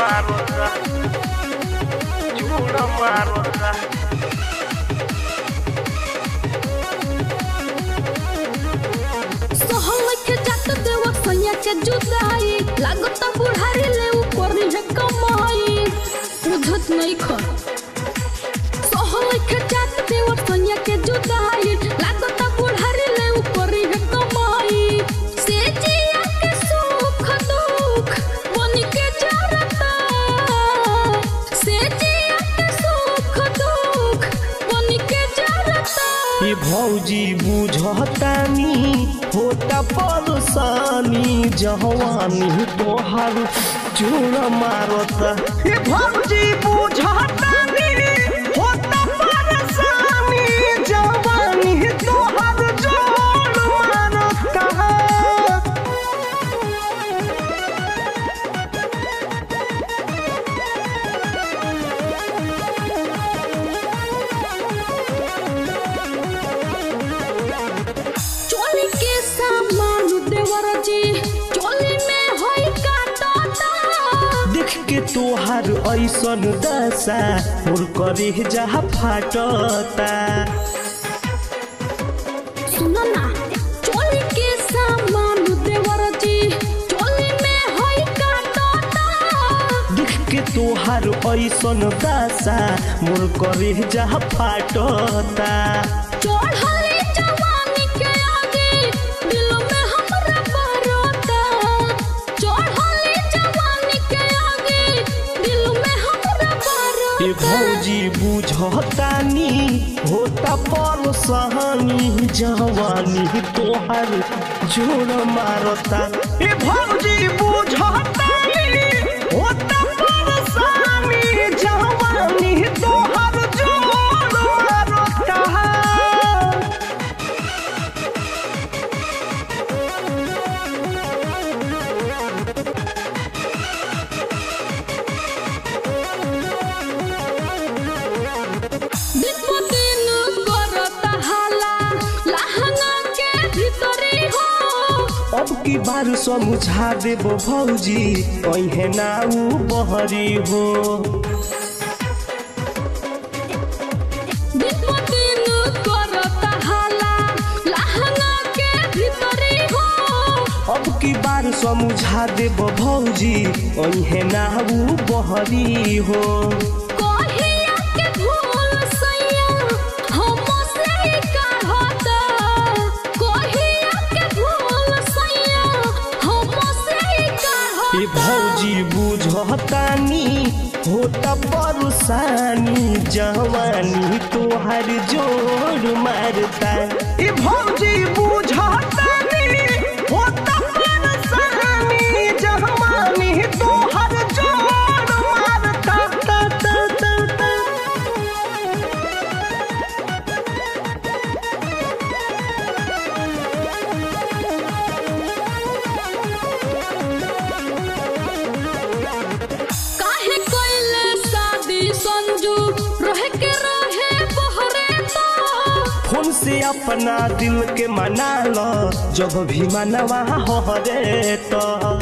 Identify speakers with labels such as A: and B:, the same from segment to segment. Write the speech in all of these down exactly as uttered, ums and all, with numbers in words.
A: marota, chula marota.
B: सोहल के जात देवा सैया के जुदाई लागता बुढ़ारी ले ऊपर है कमाई बुझत नहीं ख सोहल के जात देवा सैया के जुदाई लागता बुढ़ारी ले ऊपर है कमाई से जिया के सुख दुख बन के जरता से जिया के सुख दुख बन के जरता
A: ये भौजी बुझतानी होता परेशानी जवानी तोहार चूड़ा मारता। ये भौजी बुझतानी होता परेशानी जवानी तोहार चूड़ा मारता।
B: चोली के सामान देवर जी चोली में होई काटता
A: देख के तोहार ऐसन दशा मोर करे जहा फाटता।
B: सुनो ना चोली के सामान देवर जी चोली में होई काटता
A: देख के तोहार ऐसन दशा मोर करे जहा फाटता।
B: चढ़ले जवानी के आगे दिल में हमरा बरता चढ़ले जवानी के आगे दिल में हमरा बरता
A: ये भौजी बुझतानी होता परेशानी जवानी तोहार जोड़ मारता। ये भौजी बुझतानी होता परेशानी जवानी तोहार जोड़ मारता।
B: दिन ब दिन करता हाला लहंगा के भीतरी हो
A: अब की बार समझा देबो भौजी कहे ना उ बहरी हो।
B: दिन ब दिन करता हाला लहंगा के भीतरी हो
A: अब की बार समझा देबो भौजी कहे ना उ बहरी हो।
B: कहिया के भूल सैया हमसे ही कहता कहिया के भूल सैया हमसे ही कहता
A: ये भौजी बुझतानी होता परेशानी जवानी तोहार जोड़ मारता। ये भौजी बुझतानी होता परेशानी जवानी तोहार जोड़ मारता। ता ता ता ता।
B: काहे कइले शादी संजू रहे के रहे बहरे तो
A: फोन से अपना दिल के मना लो जब भी मनवा हरे तो।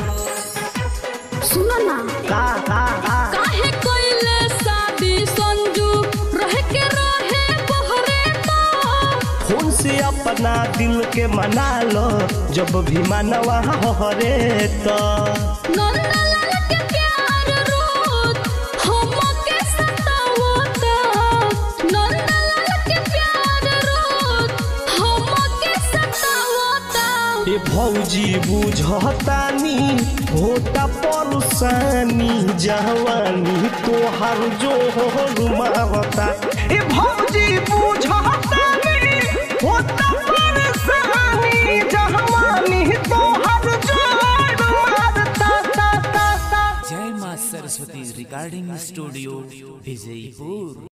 B: सुनो ना
A: का का का
B: काहे कइले शादी संजू रहे के रहे बहरे तो
A: फोन से अपना दिल के मना लो जब भी मनवा हरे तो।
B: नंदलाल के प्यार रोत हमके सतावता नंदलाल के प्यार रोत हमके सतावता
A: ये भौजी बुझतानी होता परेशानी जवानी तोहार जोड़ मारता। ये भौजी बुझतानी होता परेशानी जवानी तोहार जोड़ मारता।
C: जय मां सरस्वती रिकॉर्डिंग स्टूडियो विजयपुर।